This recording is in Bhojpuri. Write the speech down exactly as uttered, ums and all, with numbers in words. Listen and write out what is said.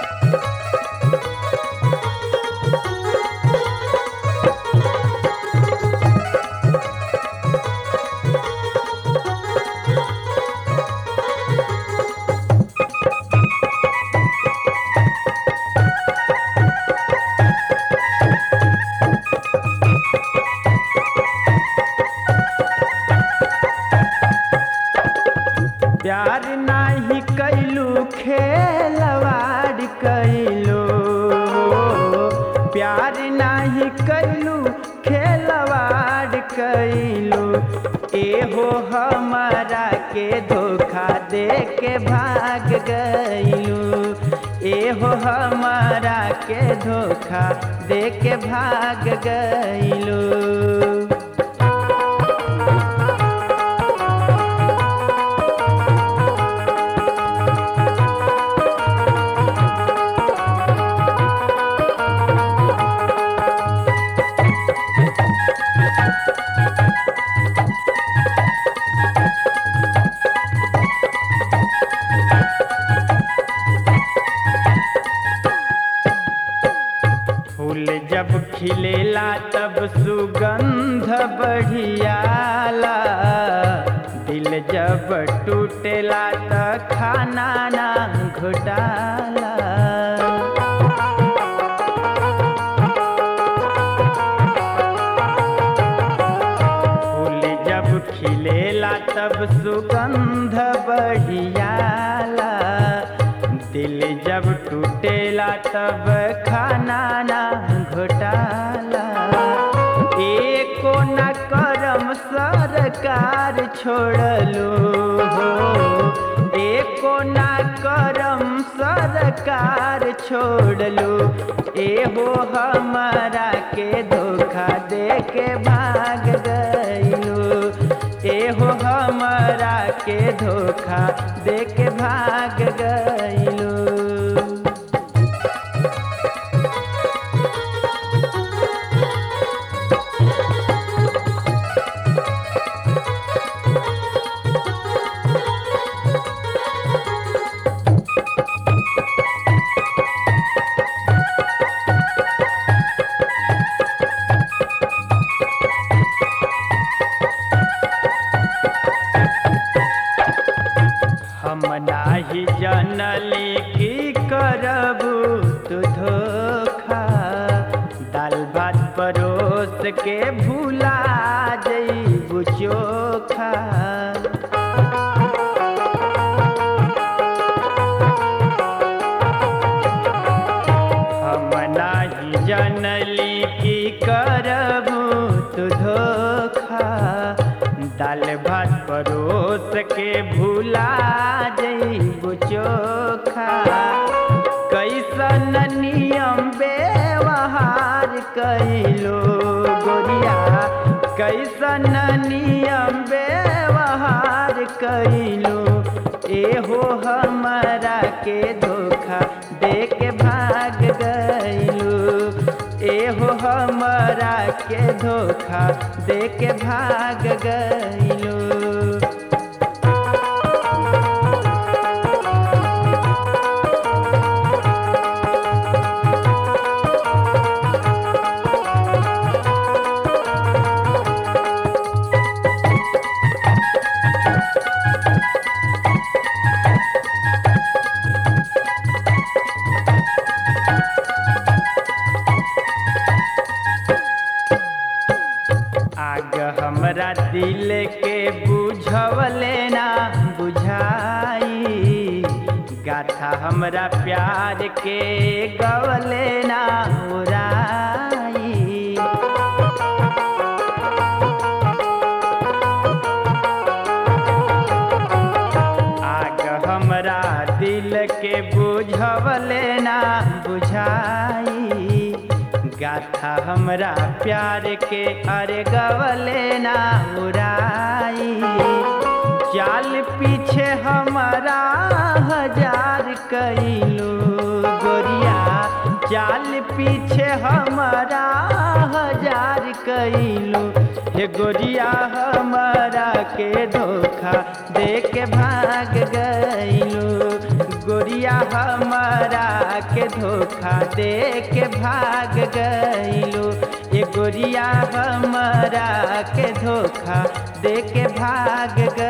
प्यार नाही कैलू खेलवाड़ कैलू, प्यार नाही कैलू खेलवाड़ कैलू, एहो हमारा के धोखा दे के भाग गईलू, एहो हमारा के धोखा दे के भाग गईलू। फूल जब खिलेला तब सुगंध बढ़ियाला, दिल जब टूटेला त खाना ना घोटाला। फूल जब खिलेला तब सुगंध बढ़ियाला, दिल जब टूटेला तब खाना ना घोटाला। एको न करम सरकार छोड़लो हो, एको न करम सरकार छोड़लो, एहो हमारा के धोखा दे के भाग गईलो, एहो हमारा के धोखा दे के भाग गईलो। हम नाही जानली की करबू तू धोखा, दाल भात परोस के भूला जईबू चोखा। हम नाही जानली की करबू तू धोखा, दाल भात परोस के भूला जईबू चोखा। कैसन नियम व्यवहार कैलो गोरिया, कैसन नियम व्यवहार कैलो, एहो हमारा के धोखा दे के भाग गईलो, एहो हमारा के धोखा दे के भाग गईलो। आग हमरा दिल के बुझवले ना बुझाई, गाथा हमरा प्यार के गवले ना उड़ाई। आग हमरा दिल के बुझवले ना बुझाई, गाथा हमरा प्यार के अरे गवले ना उड़ाई। चाल पीछे हमारा हजार कैलू गोरिया, चाल पीछे हमारा हजार कैलू, हे गोरिया हमारा के धोखा दे के भाग गईलू, गोरिया हमरा के धोखा दे के भाग गइलू ए गोरिया हमरा के धोखा दे के भाग